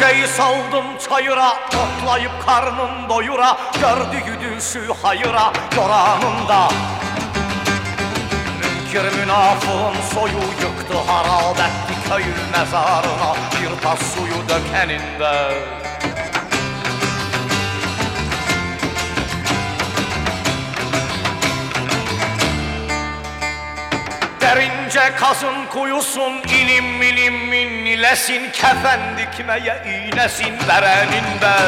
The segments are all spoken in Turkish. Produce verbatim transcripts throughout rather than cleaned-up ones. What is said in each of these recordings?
Yüreği saldım çayıra, toplayıp karnım doyura, gördüğü düşü hayıra yoranında. Münkir münafığın soyu yıktı, harap etti köyü mezarına bir tas suyu dökeninde. Derince kazın kuyusun, ilim ilim inlesin, kefen dikmeye iğnesin vereninde.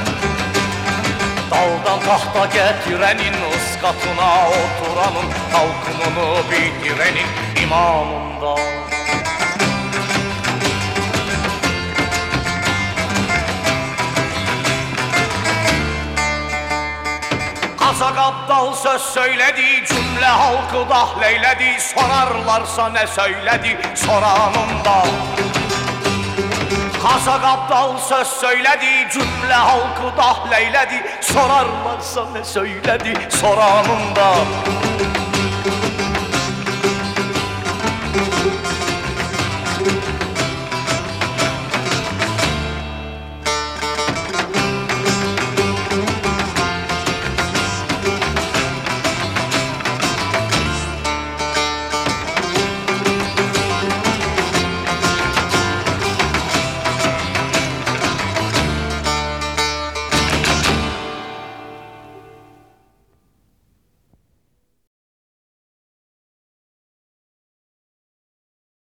Daldan tahta getirenin, ıskatına oturanın, halkımını bitirenin imamında. Kazak aptal söz söyledi, cümle halkı dahleyledi, sorarlarsa ne söyledi soranında. Kazak aptal söz söyledi, cümle halkı dahleyledi, sorarlarsa ne söyledi soranında.